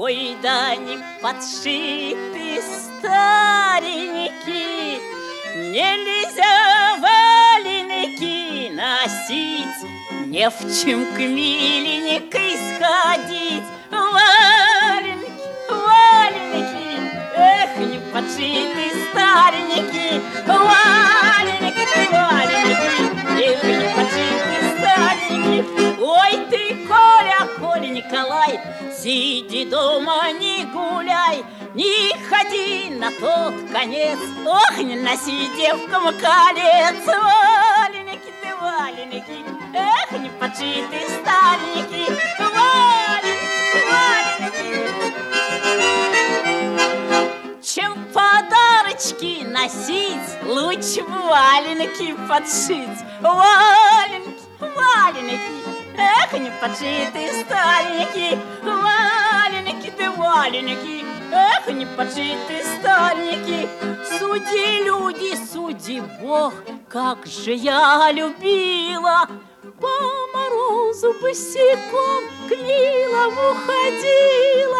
Ой, да не подшиты старенькие, нельзя валенки носить, не в чем к миленькой сходить. Валенки, валенки, эх, не подшиты старенькие, валенки, валенки, эх, не подшиты старенькие. Ой, ты, Коля, Коля, Николай, сиди дома, не гуляй, не ходи на тот конец, ох, не носи девкам колец. Валеники ты, валеники, эх, не подшиты старенькие, валеники, валеники. Чем подарочки носить, лучше валенки подшить. Валенки, валеники, эх, не подшиты старенькие, валеники ты, валеники, эх, не подшиты старенькие. Суди, люди, суди, Бог, как же я любила по морозу босиком к Нилову ходила.